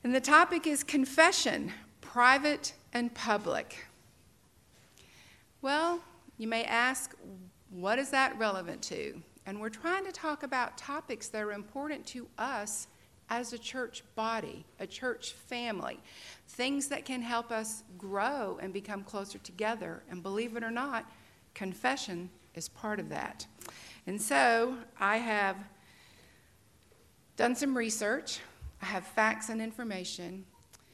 And the topic is confession, private and public. Well, you may ask, what is that relevant to? And we're trying to talk about topics that are important to us as a church body, a church family, things that can help us grow and become closer together. And believe it or not, confession is part of that. And so I have done some research. I have facts and information,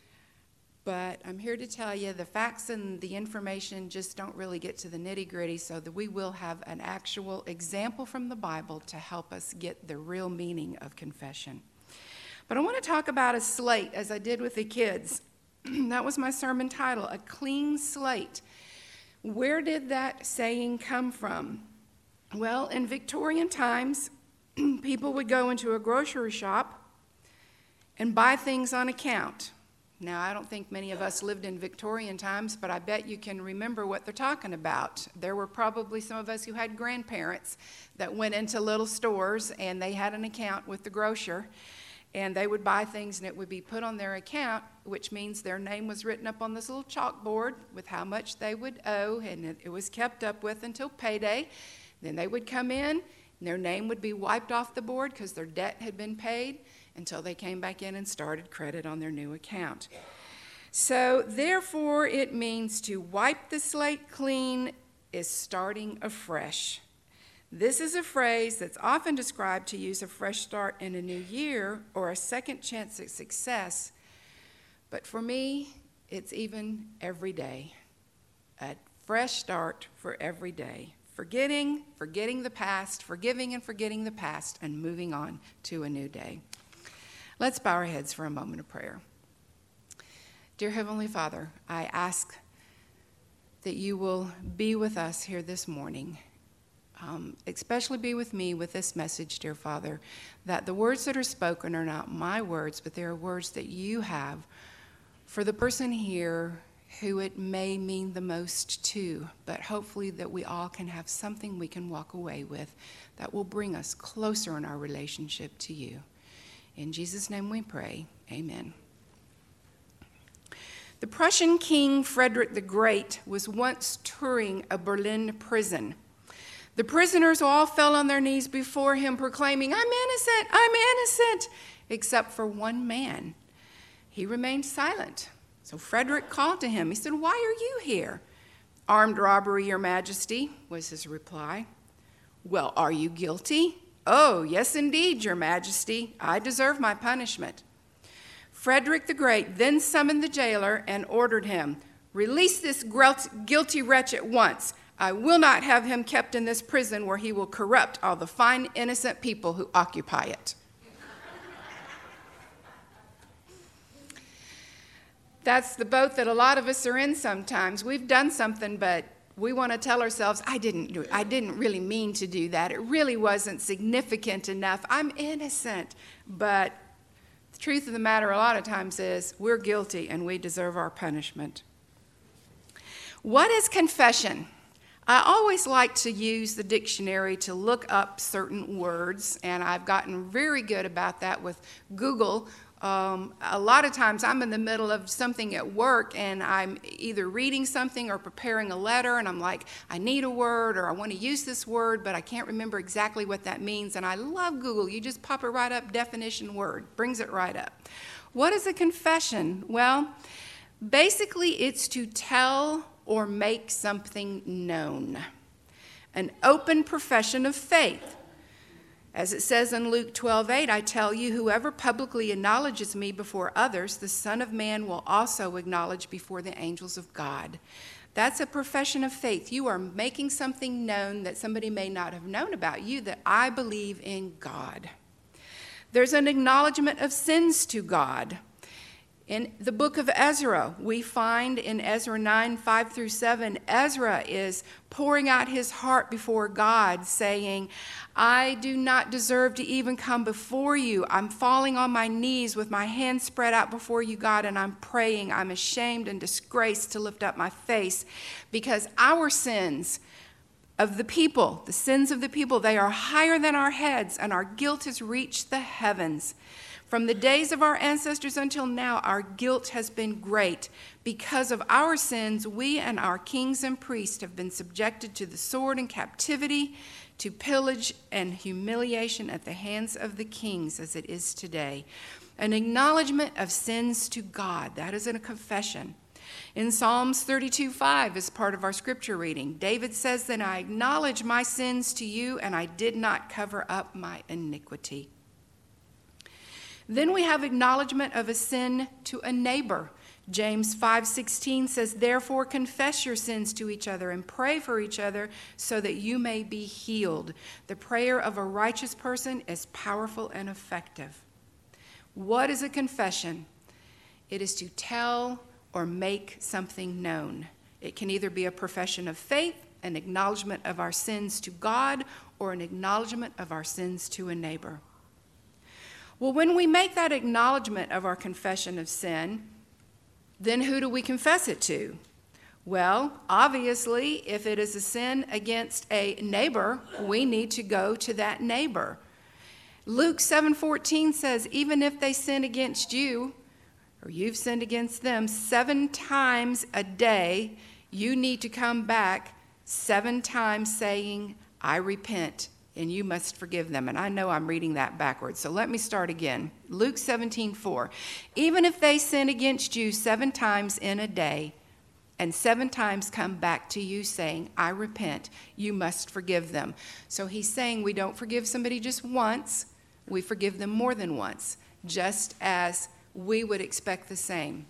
but I'm here to tell you the facts and the information just don't really get to the nitty-gritty, so that we will have an actual example from the Bible to help us get the real meaning of confession. But I want to talk about a slate, as I did with the kids. That was my sermon title, A Clean Slate. Where did that saying come from? Well, in Victorian times, people would go into a grocery shop and buy things on account. Now, I don't think many of us lived in Victorian times, but I bet you can remember what they're talking about. There were probably some of us who had grandparents that went into little stores and they had an account with the grocer, and they would buy things and it would be put on their account, which means their name was written up on this little chalkboard with how much they would owe, and it was kept up with until payday. Then they would come in and their name would be wiped off the board because their debt had been paid, until they came back in and started credit on their new account. So therefore, it means to wipe the slate clean is starting afresh. This is a phrase that's often described to use a fresh start in a new year or a second chance at success. But for me, it's even every day. A fresh start for every day. Forgetting the past, forgiving and forgetting the past, and moving on to a new day. Let's bow our heads for a moment of prayer. Dear Heavenly Father, I ask that you will be with us here this morning, especially be with me with this message, dear Father, that the words that are spoken are not my words, but they are words that you have for the person here who it may mean the most to, but hopefully that we all can have something we can walk away with that will bring us closer in our relationship to you. In Jesus' name we pray, amen. The Prussian King Frederick the Great was once touring a Berlin prison. The prisoners all fell on their knees before him, proclaiming, I'm innocent, except for one man. He remained silent. So Frederick called to him. He said, why are you here? Armed robbery, Your Majesty, was his reply. Well, are you guilty? Oh, yes, indeed, Your Majesty. I deserve my punishment. Frederick the Great then summoned the jailer and ordered him, release this guilty wretch at once. I will not have him kept in this prison where he will corrupt all the fine, innocent people who occupy it. That's the boat that a lot of us are in sometimes. We've done something, but we want to tell ourselves, I didn't really mean to do that. It really wasn't significant enough. I'm innocent. But the truth of the matter a lot of times is we're guilty and we deserve our punishment. What is confession? I always like to use the dictionary to look up certain words, and I've gotten very good about that with Google. A lot of times I'm in the middle of something at work and I'm either reading something or preparing a letter, and I'm like, I need a word or I want to use this word, but I can't remember exactly what that means. And I love Google. You just pop it right up, definition word, brings it right up. What is a confession? Well, basically it's to tell or make something known. An open profession of faith. As it says in Luke 12:8, I tell you, whoever publicly acknowledges me before others, the Son of Man will also acknowledge before the angels of God. That's a profession of faith. You are making something known that somebody may not have known about you, that I believe in God. There's an acknowledgement of sins to God. In the book of Ezra, we find in Ezra 9:5-7, Ezra is pouring out his heart before God, saying, I do not deserve to even come before you. I'm falling on my knees with my hands spread out before you, God, and I'm praying. I'm ashamed and disgraced to lift up my face because our sins of the people, the sins of the people, they are higher than our heads, and our guilt has reached the heavens. From the days of our ancestors until now, our guilt has been great. Because of our sins, we and our kings and priests have been subjected to the sword and captivity, to pillage and humiliation at the hands of the kings, as it is today. An acknowledgement of sins to God. That is a confession. In Psalms 32:5 is part of our scripture reading. David says, "Then I acknowledge my sins to you, and I did not cover up my iniquity." Then we have acknowledgement of a sin to a neighbor. James 5:16 says, "Therefore confess your sins to each other and pray for each other so that you may be healed." The prayer of a righteous person is powerful and effective. What is a confession? It is to tell or make something known. It can either be a profession of faith, an acknowledgement of our sins to God, or an acknowledgement of our sins to a neighbor. Well, when we make that acknowledgement of our confession of sin, then who do we confess it to? Well, obviously, if it is a sin against a neighbor, we need to go to that neighbor. Luke 7:14 says, "Even if they sin against you, or you've sinned against them 7 times a day, you need to come back 7 times saying, 'I repent,' and you must forgive them." And I know I'm reading that backwards, so let me start again. Luke 17:4. "Even if they sin against you 7 times in a day, and 7 times come back to you saying, 'I repent,' you must forgive them." So he's saying we don't forgive somebody just once, we forgive them more than once, just as we would expect the same.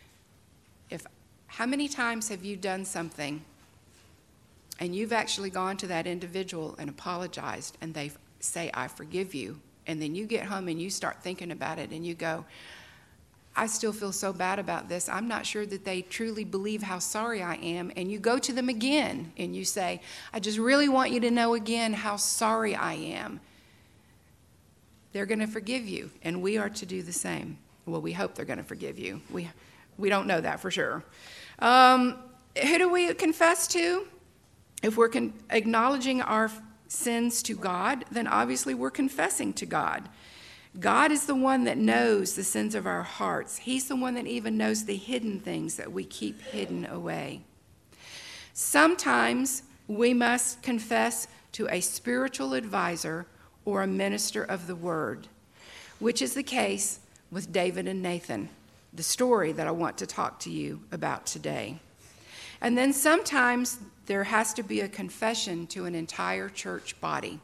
How many times have you done something and you've actually gone to that individual and apologized, and they say, "I forgive you," and then you get home and you start thinking about it and you go, "I still feel so bad about this. I'm not sure that they truly believe how sorry I am," and you go to them again and you say, "I just really want you to know again how sorry I am." They're going to forgive you, and we are to do the same. Well, we hope they're going to forgive you. We don't know that for sure. Who do we confess to? If we're acknowledging our sins to God, then obviously we're confessing to God. God is the one that knows the sins of our hearts. He's the one that even knows the hidden things that we keep hidden away. Sometimes we must confess to a spiritual advisor or a minister of the word, which is the case with David and Nathan, the story that I want to talk to you about today. And then sometimes there has to be a confession to an entire church body.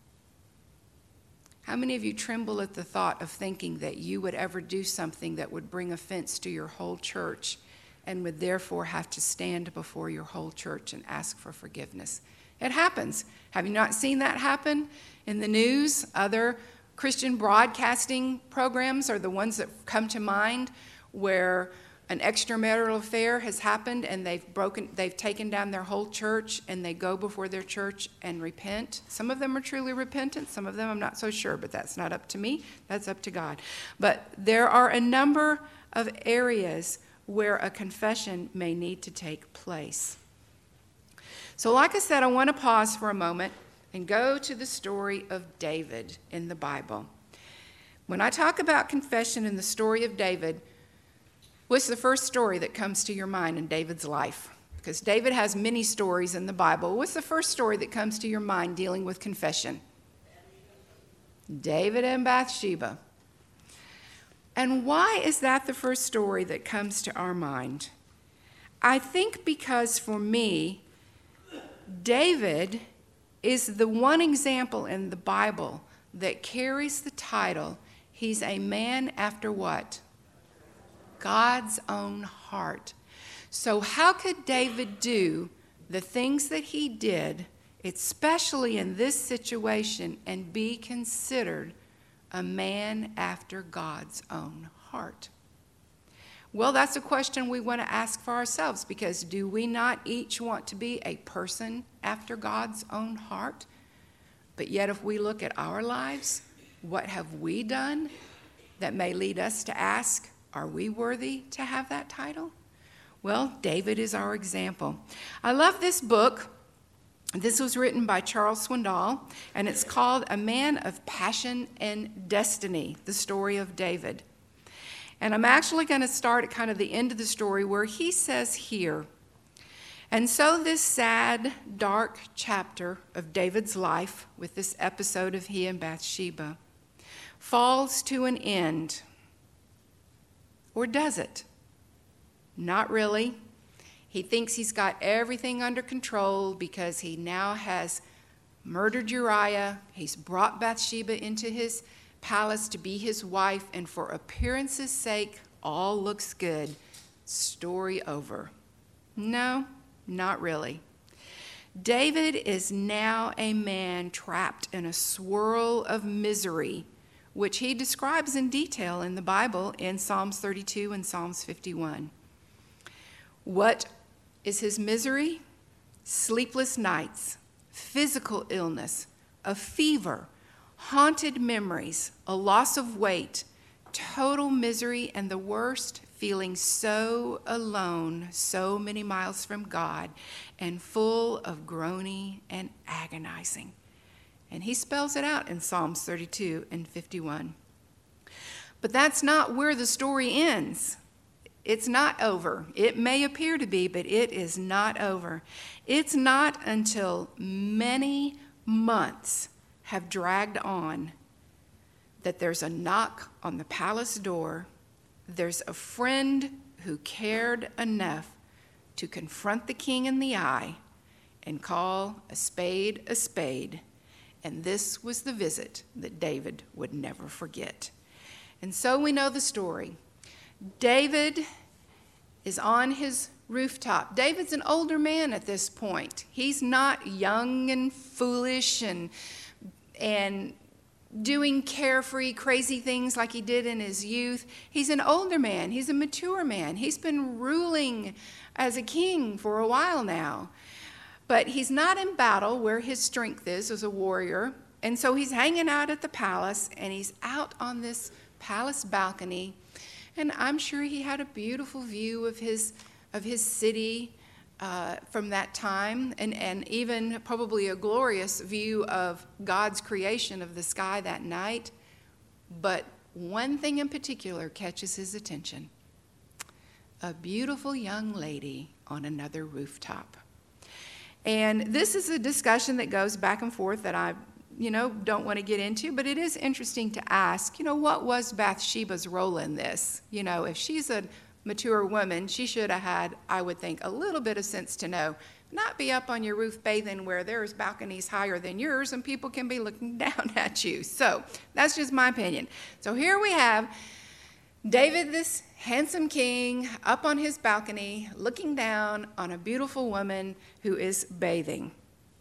How many of you tremble at the thought of thinking that you would ever do something that would bring offense to your whole church and would therefore have to stand before your whole church and ask for forgiveness? It happens. Have you not seen that happen in the news? Other Christian broadcasting programs are the ones that come to mind, where an extramarital affair has happened and they've taken down their whole church, and they go before their church and repent. Some of them are truly repentant, some of them I'm not so sure, but that's not up to me, that's up to God. But there are a number of areas where a confession may need to take place. So like I said, I want to pause for a moment and go to the story of David in the Bible. When I talk about confession in the story of David, what's the first story that comes to your mind in David's life? Because David has many stories in the Bible. What's the first story that comes to your mind dealing with confession? David and Bathsheba. And why is that the first story that comes to our mind? I think because for me, David is the one example in the Bible that carries the title, he's a man after what? God's own heart. So how could David do the things that he did, especially in this situation, and be considered a man after God's own heart? Well, that's a question we want to ask for ourselves, because do we not each want to be a person after God's own heart? But yet if we look at our lives, what have we done that may lead us to ask, are we worthy to have that title? Well, David is our example. I love this book. This was written by Charles Swindoll, and it's called A Man of Passion and Destiny, the story of David. And I'm actually going to start at kind of the end of the story where he says here, and so this sad, dark chapter of David's life with this episode of he and Bathsheba falls to an end. Or does it? Not really. He thinks he's got everything under control because he now has murdered Uriah. He's brought Bathsheba into his palace to be his wife, and for appearance's sake, all looks good. Story over. No, not really. David is now a man trapped in a swirl of misery, which he describes in detail in the Bible in Psalms 32 and Psalms 51. What is his misery? Sleepless nights, physical illness, a fever, haunted memories, a loss of weight, total misery, and the worst, feeling so alone, so many miles from God, and full of groaning and agonizing. And he spells it out in Psalms 32 and 51. But that's not where the story ends. It's not over. It may appear to be, but it is not over. It's not until many months have dragged on that there's a knock on the palace door. There's a friend who cared enough to confront the king in the eye and call a spade a spade. And this was the visit that David would never forget. And so we know the story. David is on his rooftop. David's an older man at this point. He's not young and foolish and doing carefree, crazy things like he did in his youth. He's an older man. He's a mature man. He's been ruling as a king for a while now. But he's not in battle where his strength is as a warrior. And so he's hanging out at the palace, and he's out on this palace balcony. And I'm sure he had a beautiful view of his city from that time, and even probably a glorious view of God's creation of the sky that night. But one thing in particular catches his attention: a beautiful young lady on another rooftop. And this is a discussion that goes back and forth that I don't want to get into, but it is interesting to ask, what was Bathsheba's role in this? If she's a mature woman, she should have had, I would think, a little bit of sense to know, not be up on your roof bathing where there's balconies higher than yours and people can be looking down at you. So that's just my opinion. So here we have David, this handsome king, up on his balcony, looking down on a beautiful woman who is bathing.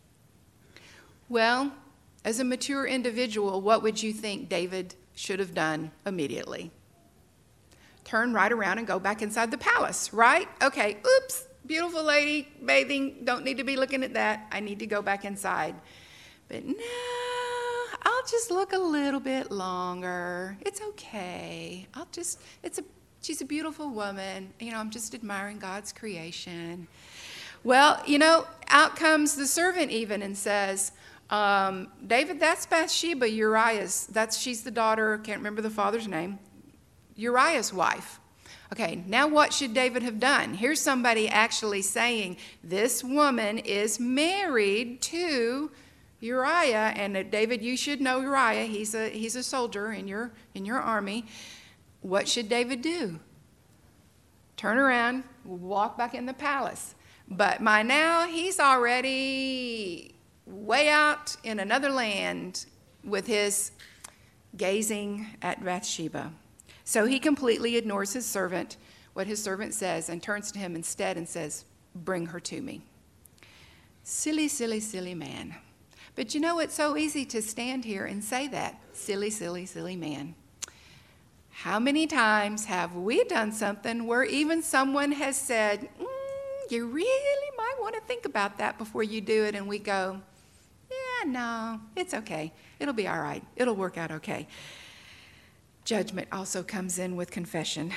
Well, as a mature individual, what would you think David should have done immediately? Turn right around and go back inside the palace, right? Okay, oops, beautiful lady bathing, don't need to be looking at that. I need to go back inside. But no, I'll just look a little bit longer. It's okay. She's a beautiful woman. I'm just admiring God's creation. Well, out comes the servant even and says, David, that's Bathsheba, Uriah's. She's the daughter, can't remember the father's name, Uriah's wife. Okay, now what should David have done? Here's somebody actually saying, this woman is married to Uriah, and David, you should know Uriah. He's a soldier in your army. What should David do? Turn around, walk back in the palace. But by now, he's already way out in another land with his gazing at Bathsheba. So he completely ignores his servant, what his servant says, and turns to him instead and says, bring her to me. Silly, silly, silly man. But it's so easy to stand here and say that. Silly, silly, silly man. How many times have we done something where even someone has said, you really might want to think about that before you do it, and we go, yeah, no, it's okay. It'll be all right. It'll work out okay. Judgment also comes in with confession.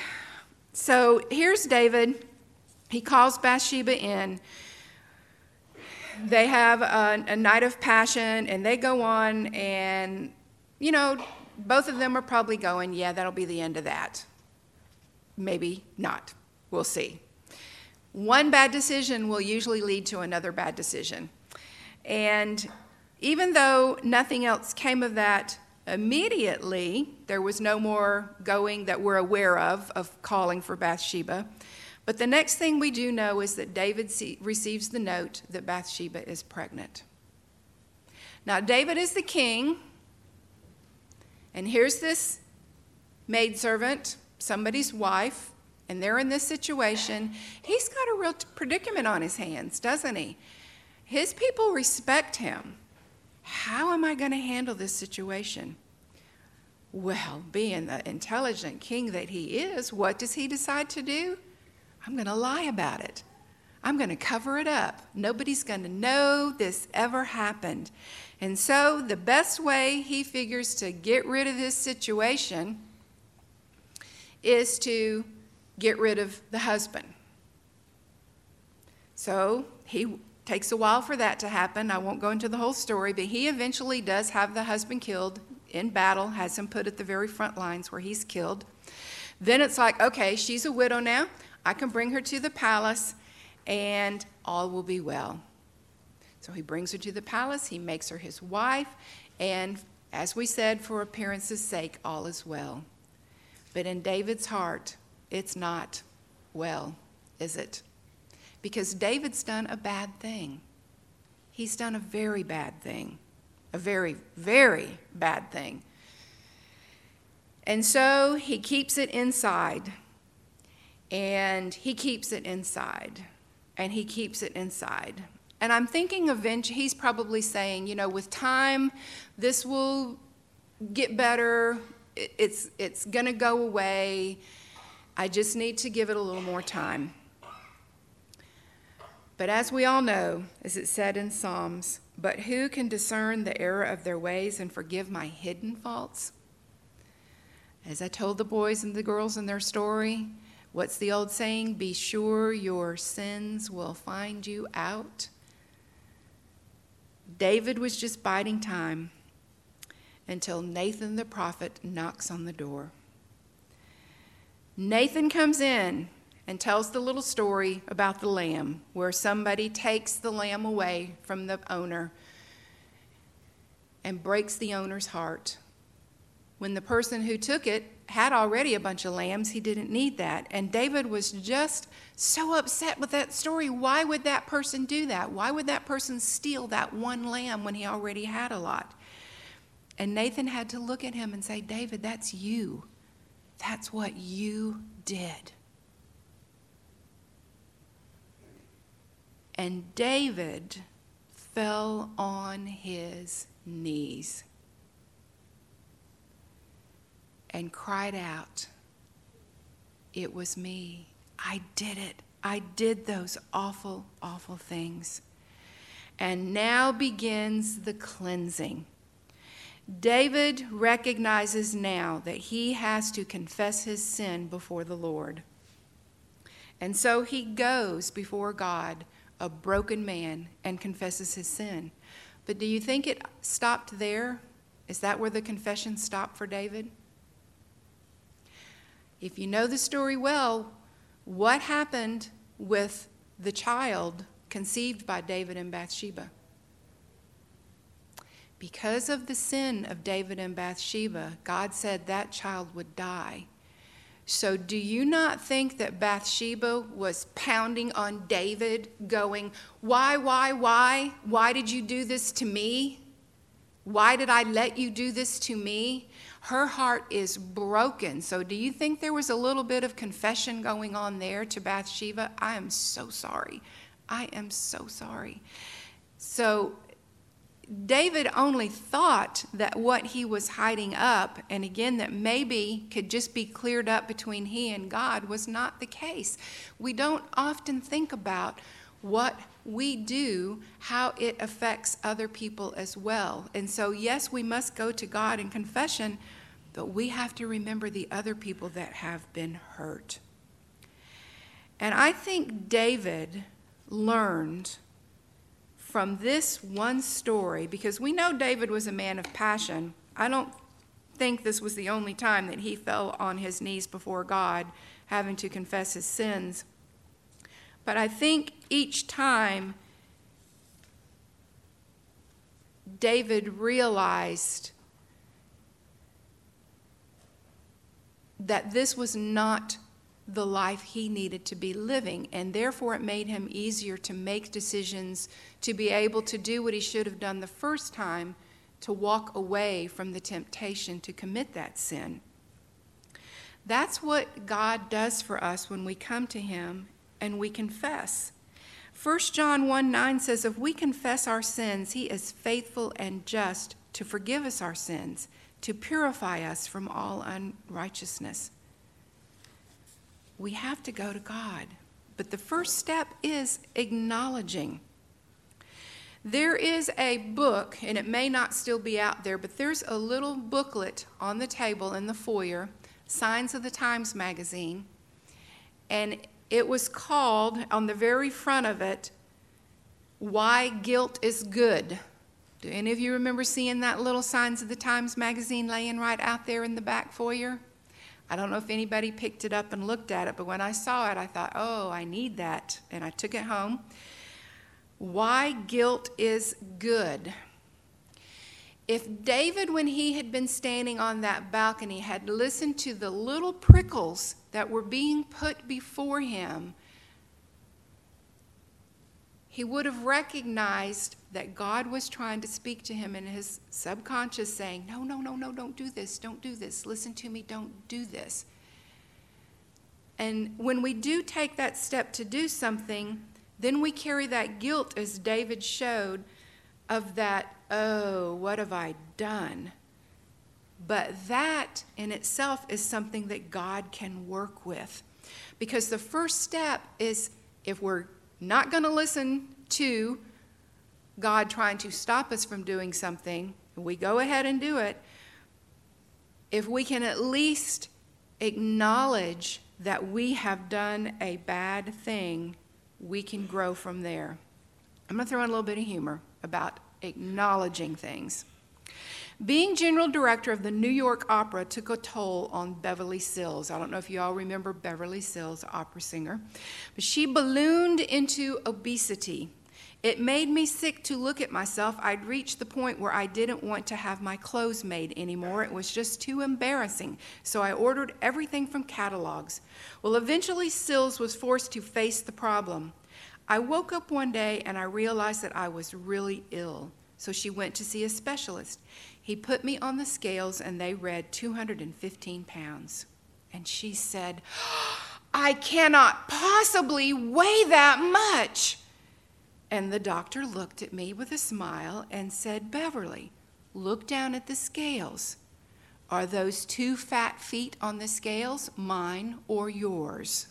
So here's David. He calls Bathsheba in. they have a night of passion, and they go on, and, both of them are probably going, yeah, that'll be the end of that. Maybe not. We'll see. One bad decision will usually lead to another bad decision. And even though nothing else came of that immediately, there was no more going that we're aware of calling for Bathsheba. But the next thing we do know is that David receives the note that Bathsheba is pregnant. Now, David is the king, and here's this maidservant, somebody's wife, and they're in this situation. He's got a real predicament on his hands, doesn't he? His people respect him. How am I going to handle this situation? Well, being the intelligent king that he is, what does he decide to do? I'm going to lie about it. I'm going to cover it up. Nobody's going to know this ever happened. And so the best way he figures to get rid of this situation is to get rid of the husband. So he takes a while for that to happen. I won't go into the whole story, but he eventually does have the husband killed in battle, has him put at the very front lines where he's killed. Then it's like, okay, she's a widow now. I can bring her to the palace, and all will be well. So he brings her to the palace, he makes her his wife, and as we said, for appearance's sake, all is well. But in David's heart, it's not well, is it? Because David's done a bad thing. He's done a very bad thing. A very, very bad thing. And so he keeps it inside. And he keeps it inside. And he keeps it inside. And I'm thinking eventually, he's probably saying, with time, this will get better. It's going to go away. I just need to give it a little more time. But as we all know, as it said in Psalms, but who can discern the error of their ways and forgive my hidden faults? As I told the boys and the girls in their story, what's the old saying? Be sure your sins will find you out. David was just biding time until Nathan the prophet knocks on the door. Nathan comes in and tells the little story about the lamb, where somebody takes the lamb away from the owner and breaks the owner's heart. When the person who took it had already a bunch of lambs, he didn't need that. And David was just so upset with that story. Why would that person do that? Why would that person steal that one lamb when he already had a lot? And Nathan had to look at him and say, David, that's you. That's what you did. And David fell on his knees and cried out, it was me. I did it. I did those awful, awful things. And now begins the cleansing. David recognizes now that he has to confess his sin before the Lord. And so he goes before God, a broken man, and confesses his sin. But do you think it stopped there? Is that where the confession stopped for David? If you know the story well, what happened with the child conceived by David and Bathsheba? Because of the sin of David and Bathsheba, God said that child would die. So do you not think that Bathsheba was pounding on David, going, why? Why did you do this to me? Why did I let you do this to me? Her heart is broken. So do you think there was a little bit of confession going on there to Bathsheba? I am so sorry. I am so sorry. So David only thought that what he was hiding up, and again, that maybe could just be cleared up between he and God, was not the case. We don't often think about what we do, how it affects other people as well. And so, yes, we must go to God in confession, but we have to remember the other people that have been hurt. And I think David learned from this one story, because we know David was a man of passion. I don't think this was the only time that he fell on his knees before God, having to confess his sins. But I think each time David realized that this was not the life he needed to be living, and therefore it made him easier to make decisions, to be able to do what he should have done the first time, to walk away from the temptation to commit that sin. That's what God does for us when we come to him and we confess. 1 John 1:9 says, if we confess our sins, he is faithful and just to forgive us our sins, to purify us from all unrighteousness. We have to go to God. But the first step is acknowledging. There is a book, and it may not still be out there, but there's a little booklet on the table in the foyer, Signs of the Times magazine, and it was called, on the very front of it, Why Guilt is Good. Do any of you remember seeing that little Signs of the Times magazine laying right out there in the back foyer? I don't know if anybody picked it up and looked at it, but when I saw it, I thought, oh, I need that, and I took it home. Why Guilt is Good. If David, when he had been standing on that balcony, had listened to the little prickles that were being put before him, he would have recognized that God was trying to speak to him in his subconscious, saying, no, don't do this, listen to me, don't do this. And when we do take that step to do something, then we carry that guilt, as David showed, of that, oh, what have I done? But that in itself is something that God can work with. Because the first step is, if we're not going to listen to God trying to stop us from doing something, we go ahead and do it. If we can at least acknowledge that we have done a bad thing, we can grow from there. I'm going to throw in a little bit of humor about acknowledging things. Being general director of the New York Opera took a toll on Beverly Sills. I don't know if you all remember Beverly Sills, opera singer, but she ballooned into obesity. It made me sick to look at myself. I'd reached the point where I didn't want to have my clothes made anymore. It was just too embarrassing. So I ordered everything from catalogs. Well, eventually Sills was forced to face the problem. I woke up one day and I realized that I was really ill. So she went to see a specialist. He put me on the scales and they read 215 pounds. And she said, I cannot possibly weigh that much. And the doctor looked at me with a smile and said, Beverly, look down at the scales. Are those 2 fat feet on the scales mine or yours?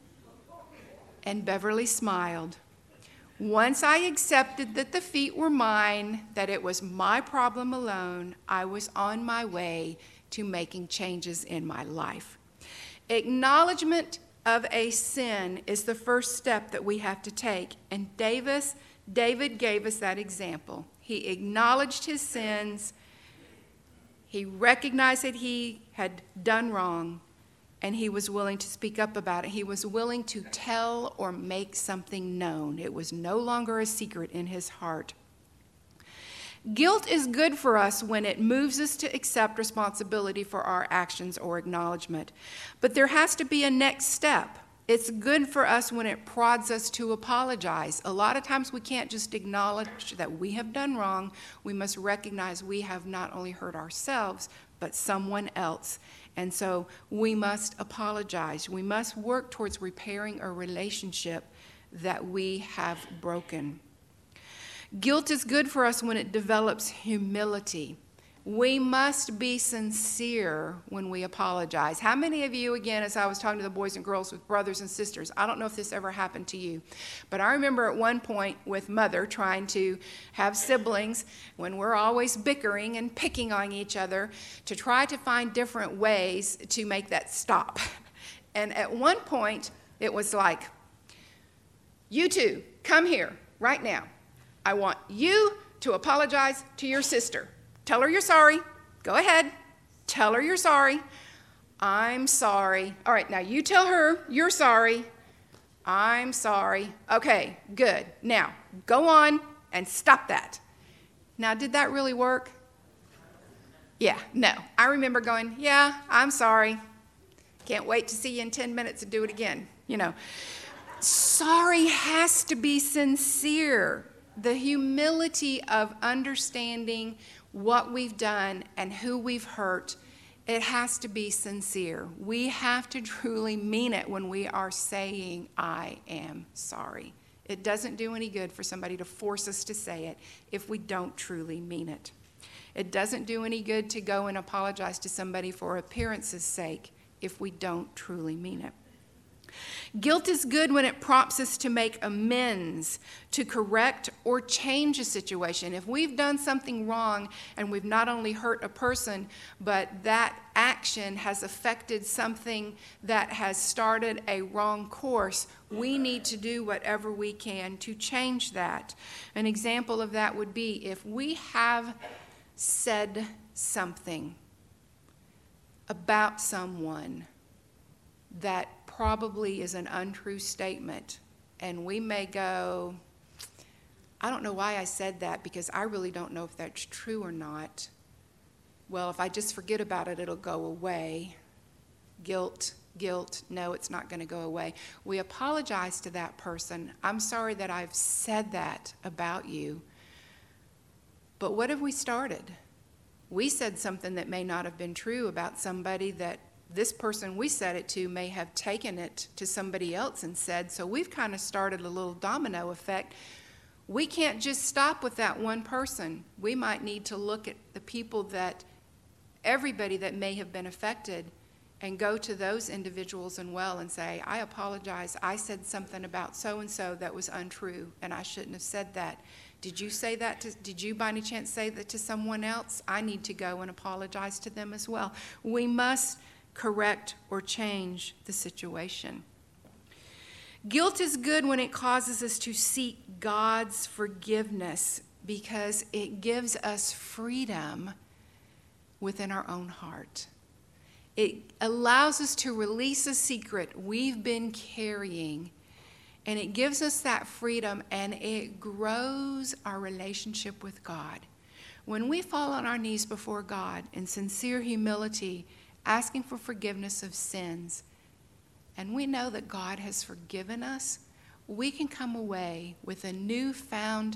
And Beverly smiled. Once I accepted that the feet were mine, that it was my problem alone, I was on my way to making changes in my life. Acknowledgement of a sin is the first step that we have to take. And David gave us that example. He acknowledged his sins. He recognized that he had done wrong, and he was willing to speak up about it. He was willing to tell or make something known. It was no longer a secret in his heart. Guilt is good for us when it moves us to accept responsibility for our actions or acknowledgement. But there has to be a next step. It's good for us when it prods us to apologize. A lot of times we can't just acknowledge that we have done wrong. We must recognize we have not only hurt ourselves, but someone else. And so we must apologize. We must work towards repairing a relationship that we have broken. Guilt is good for us when it develops humility. We must be sincere when we apologize. How many of you, again, as I was talking to the boys and girls with brothers and sisters, I don't know if this ever happened to you, but I remember at one point with Mother trying to have siblings when we're always bickering and picking on each other to try to find different ways to make that stop. And at one point, it was like, you two, come here right now. I want you to apologize to your sister. Tell her you're sorry. Go ahead. Tell her you're sorry. I'm sorry. All right, now you tell her you're sorry. I'm sorry. Okay, good. Now, go on and stop that. Now, did that really work? Yeah, no. I remember going, yeah, I'm sorry. Can't wait to see you in 10 minutes and do it again. Sorry has to be sincere. The humility of understanding what we've done and who we've hurt, it has to be sincere. We have to truly mean it when we are saying, I am sorry. It doesn't do any good for somebody to force us to say it if we don't truly mean it. It doesn't do any good to go and apologize to somebody for appearance's sake if we don't truly mean it. Guilt is good when it prompts us to make amends, to correct or change a situation. If we've done something wrong and we've not only hurt a person, but that action has affected something that has started a wrong course, we need to do whatever we can to change that. An example of that would be if we have said something about someone that probably is an untrue statement, and we may go, I don't know why I said that because I really don't know if that's true or not. Well, if I just forget about it, it'll go away. Guilt, no, it's not going to go away. We apologize to that person. I'm sorry that I've said that about you. But what have we started? We said something that may not have been true about somebody that this person we said it to may have taken it to somebody else and said, so we've kind of started a little domino effect. We can't just stop with that one person. We might need to look at the people that, everybody that may have been affected, and go to those individuals and say, I apologize. I said something about so-and-so that was untrue, and I shouldn't have said that. Did you say that? Did you by any chance say that to someone else? I need to go and apologize to them as well. We must correct or change the situation. Guilt is good when it causes us to seek God's forgiveness because it gives us freedom within our own heart. It allows us to release a secret we've been carrying, and it gives us that freedom, and it grows our relationship with God. When we fall on our knees before God in sincere humility, asking for forgiveness of sins, and we know that God has forgiven us, we can come away with a newfound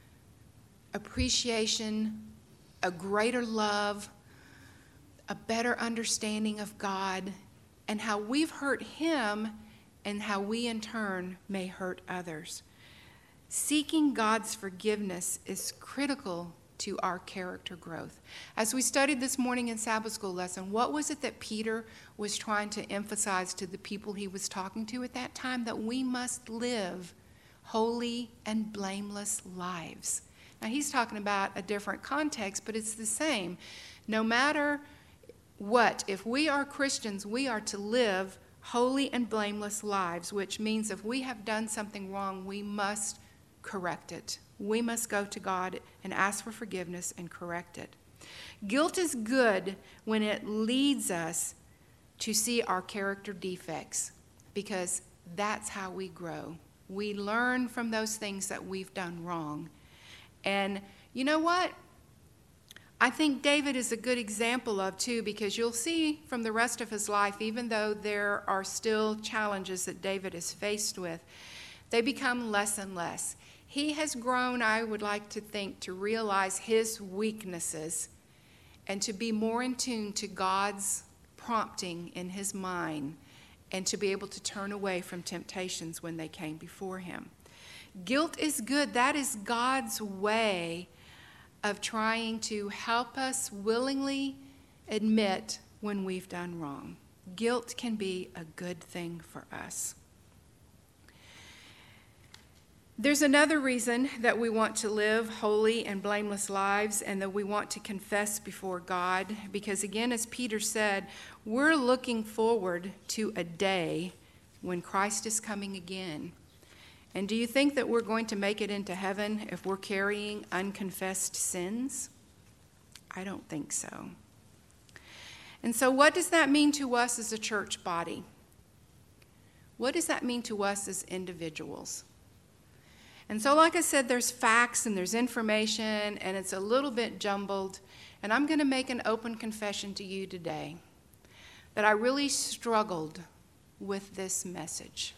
appreciation, a greater love, a better understanding of God and how we've hurt Him and how we in turn may hurt others. Seeking God's forgiveness is critical to our character growth. As we studied this morning in Sabbath school lesson, what was it that Peter was trying to emphasize to the people he was talking to at that time? That we must live holy and blameless lives. Now he's talking about a different context, but it's the same. No matter what, if we are Christians, we are to live holy and blameless lives, which means if we have done something wrong, we must correct it. We must go to God and ask for forgiveness and correct it. Guilt is good when it leads us to see our character defects, because that's how we grow. We learn from those things that we've done wrong. And you know what? I think David is a good example of, too, because you'll see from the rest of his life, even though there are still challenges that David is faced with, they become less and less. He has grown, I would like to think, to realize his weaknesses and to be more in tune to God's prompting in his mind and to be able to turn away from temptations when they came before him. Guilt is good. That is God's way of trying to help us willingly admit when we've done wrong. Guilt can be a good thing for us. There's another reason that we want to live holy and blameless lives and that we want to confess before God, because again, as Peter said, we're looking forward to a day when Christ is coming again. And do you think that we're going to make it into heaven if we're carrying unconfessed sins? I don't think so. And so what does that mean to us as a church body? What does that mean to us as individuals? And so, like I said, there's facts and there's information, and it's a little bit jumbled. And I'm going to make an open confession to you today that I really struggled with this message.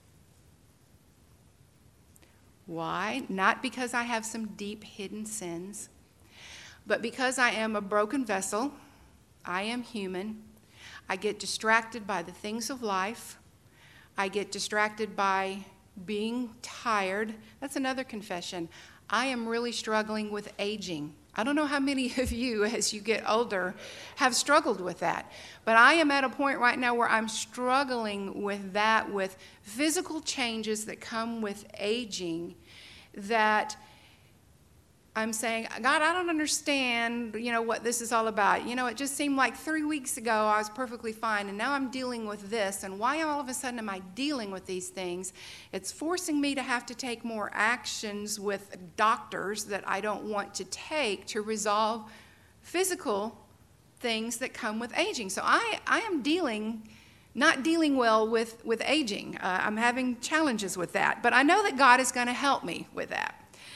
Why? Not because I have some deep hidden sins, but because I am a broken vessel. I am human. I get distracted by the things of life. I get distracted by being tired. That's another confession. I am really struggling with aging. I don't know how many of you, as you get older, have struggled with that. But I am at a point right now where I'm struggling with that, with physical changes that come with aging, that I'm saying, God, I don't understand, what this is all about. It just seemed like 3 weeks ago I was perfectly fine, and now I'm dealing with this. And why all of a sudden am I dealing with these things? It's forcing me to have to take more actions with doctors that I don't want to take to resolve physical things that come with aging. So I am not dealing well with aging. I'm having challenges with that. But I know that God is going to help me with that.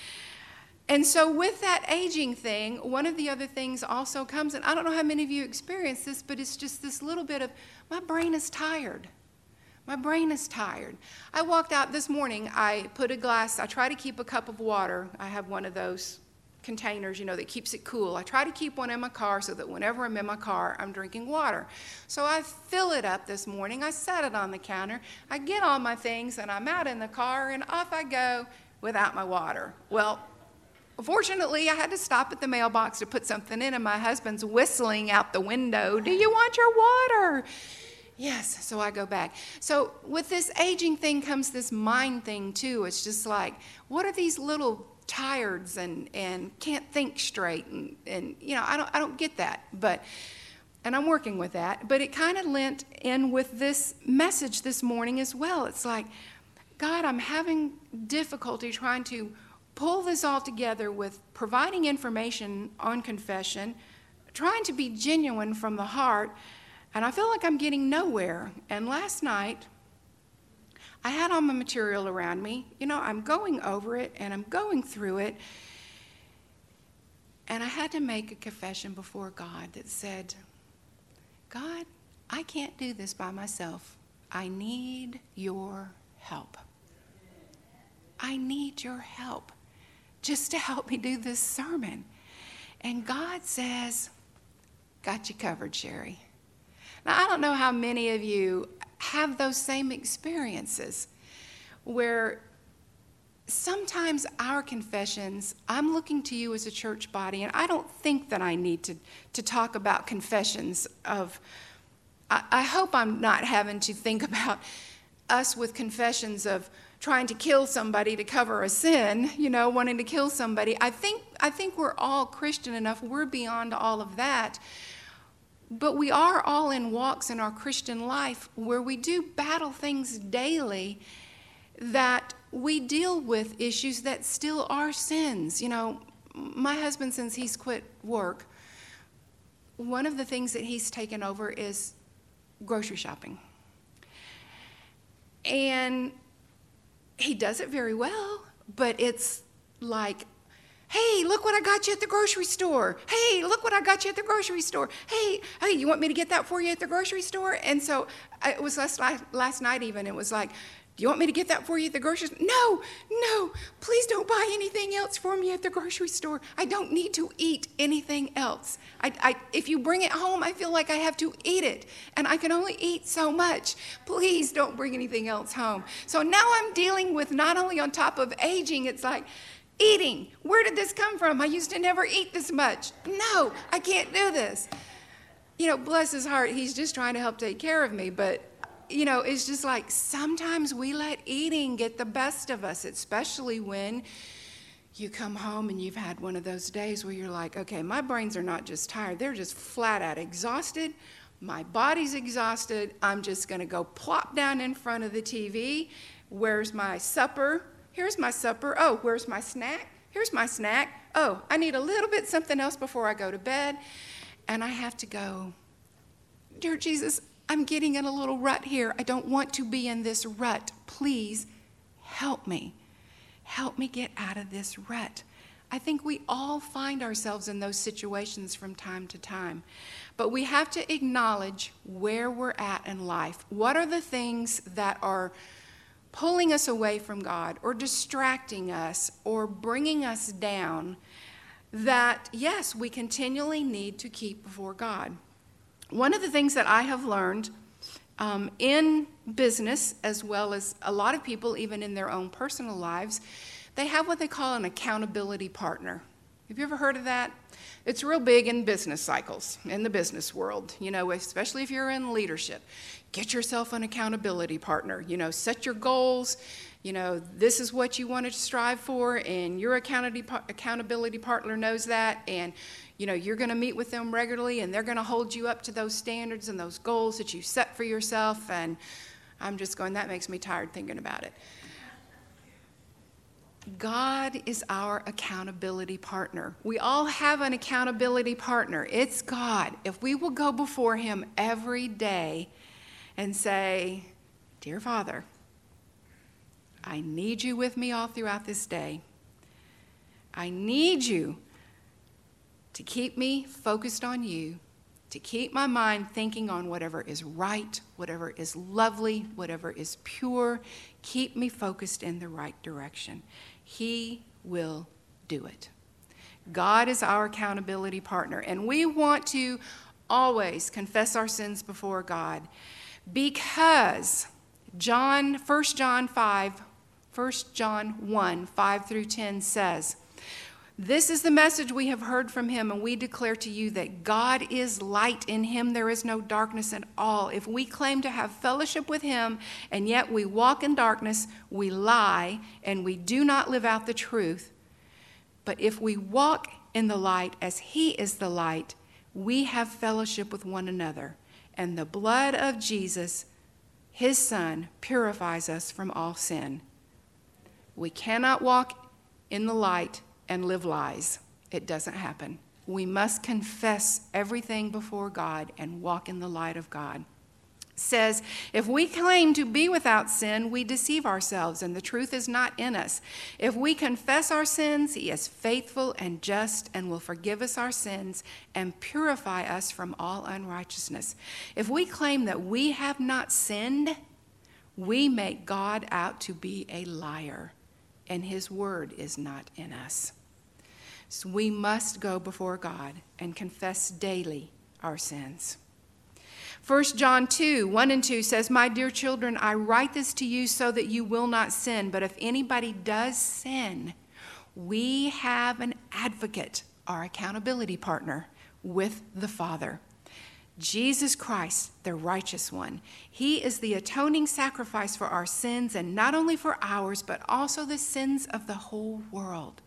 And so with that aging thing, one of the other things also comes, and I don't know how many of you experience this, but it's just this little bit of, my brain is tired. My brain is tired. I walked out this morning, I try to keep a cup of water. I have one of those containers, that keeps it cool. I try to keep one in my car so that whenever I'm in my car, I'm drinking water. So I fill it up this morning. I set it on the counter. I get all my things, and I'm out in the car, and off I go without my water. Well, fortunately, I had to stop at the mailbox to put something in, and my husband's whistling out the window, "Do you want your water?" Yes, so I go back. So with this aging thing comes this mind thing too. It's just like, what are these little tireds and can't think straight, and I don't get that, and I'm working with that. But it kind of lent in with this message this morning as well. It's like, God, I'm having difficulty trying to pull this all together with providing information on confession, trying to be genuine from the heart, and I feel like I'm getting nowhere. And last night, I had all my material around me. I'm going over it, and I'm going through it, and I had to make a confession before God that said, God, I can't do this by myself. I need your help. I need your help just to help me do this sermon. And God says, got you covered, Sherry. Now, I don't know how many of you have those same experiences where sometimes our confessions, I'm looking to you as a church body, and I don't think that I need to talk about confessions of, I hope I'm not having to think about us with confessions of trying to kill somebody to cover a sin, wanting to kill somebody. I think we're all Christian enough. We're beyond all of that. But we are all in walks in our Christian life where we do battle things daily, that we deal with issues that still are sins. My husband, since he's quit work, one of the things that he's taken over is grocery shopping. And he does it very well, but it's like, hey, look what I got you at the grocery store. Hey, look what I got you at the grocery store. Hey, you want me to get that for you at the grocery store? And so it was last night even, it was like, do you want me to get that for you at the grocery store? No, please don't buy anything else for me at the grocery store. I don't need to eat anything else. If you bring it home, I feel like I have to eat it, and I can only eat so much. Please don't bring anything else home. So now I'm dealing with, not only on top of aging, it's like, eating. Where did this come from? I used to never eat this much. No, I can't do this. Bless his heart, he's just trying to help take care of me, but it's just like sometimes we let eating get the best of us, especially when you come home and you've had one of those days where you're like, okay, my brains are not just tired, they're just flat out exhausted. My body's exhausted. I'm just going to go plop down in front of the TV. Where's my supper? Here's my supper. Oh, where's my snack? Here's my snack. Oh, I need a little bit something else before I go to bed. And I have to go, dear Jesus, I'm getting in a little rut here. I don't want to be in this rut. Please help me. Help me get out of this rut. I think we all find ourselves in those situations from time to time. But we have to acknowledge where we're at in life. What are the things that are pulling us away from God or distracting us or bringing us down that, yes, we continually need to keep before God? One of the things that I have learned in business, as well as a lot of people, even in their own personal lives, they have what they call an accountability partner. Have you ever heard of that? It's real big in business cycles, in the business world, especially if you're in leadership. Get yourself an accountability partner. Set your goals. This is what you want to strive for, and your accountability partner knows that, and you're going to meet with them regularly, and they're going to hold you up to those standards and those goals that you set for yourself. And I'm just going, that makes me tired thinking about it. God is our accountability partner. We all have an accountability partner. It's God. If we will go before him every day and say, dear Father, I need you with me all throughout this day. I need you to keep me focused on you, to keep my mind thinking on whatever is right, whatever is lovely, whatever is pure. Keep me focused in the right direction. He will do it. God is our accountability partner, and we want to always confess our sins before God because 1 John 1, 5 through 10 says, this is the message we have heard from him, and we declare to you that God is light. In him there is no darkness at all. If we claim to have fellowship with him, and yet we walk in darkness, we lie, and we do not live out the truth. But if we walk in the light as he is the light, we have fellowship with one another. And the blood of Jesus, his Son, purifies us from all sin. We cannot walk in the light and live lies. It doesn't happen. We must confess everything before God and walk in the light of God. It says, if we claim to be without sin, we deceive ourselves and the truth is not in us. If we confess our sins, he is faithful and just and will forgive us our sins and purify us from all unrighteousness. If we claim that we have not sinned, we make God out to be a liar, and his word is not in us. So we must go before God and confess daily our sins. 1 John 2, 1 and 2 says, my dear children, I write this to you so that you will not sin. But if anybody does sin, we have an advocate, our accountability partner, with the Father. Jesus Christ, the righteous one. He is the atoning sacrifice for our sins, and not only for ours, but also the sins of the whole world.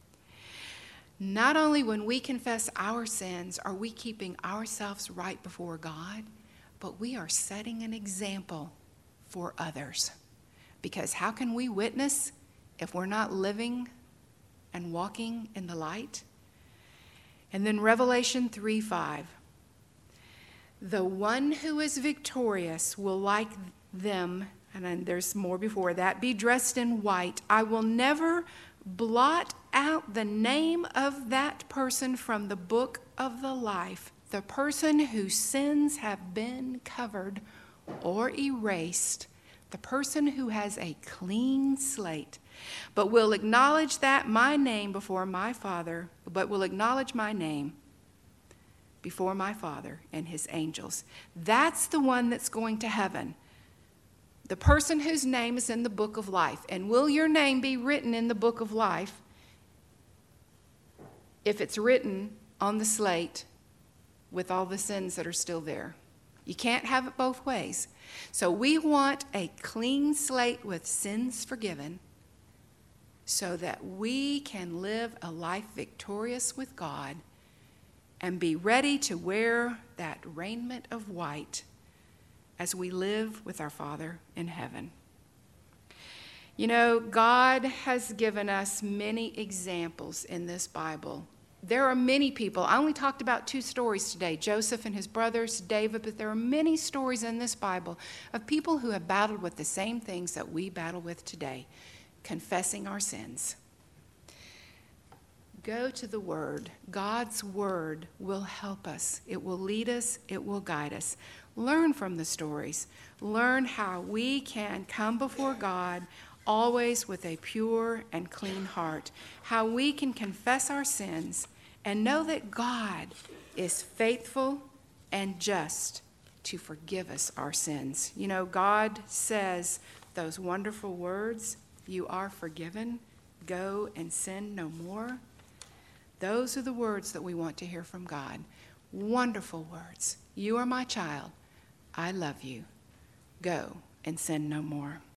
Not only when we confess our sins are we keeping ourselves right before God, but we are setting an example for others. Because how can we witness if we're not living and walking in the light? And then Revelation 3:5. The one who is victorious will, like them, and then there's more before that, be dressed in white. I will never blot out the name of that person from the book of the life, the person whose sins have been covered or erased, the person who has a clean slate, but will acknowledge that my name before my Father, but will acknowledge my name before my Father and his angels. That's the one that's going to heaven. The person whose name is in the book of life. And will your name be written in the book of life if it's written on the slate with all the sins that are still there? You can't have it both ways. So we want a clean slate with sins forgiven so that we can live a life victorious with God and be ready to wear that raiment of white as we live with our Father in heaven. You know, God has given us many examples in this Bible. There are many people. I only talked about 2 stories today, Joseph and his brothers, David, but there are many stories in this Bible of people who have battled with the same things that we battle with today, confessing our sins. Go to the Word. God's Word will help us. It will lead us. It will guide us. Learn from the stories. Learn how we can come before God always with a pure and clean heart, how we can confess our sins and know that God is faithful and just to forgive us our sins. You know, God says those wonderful words, "You are forgiven, go and sin no more." Those are the words that we want to hear from God. Wonderful words. "You are my child. I love you. Go and sin no more."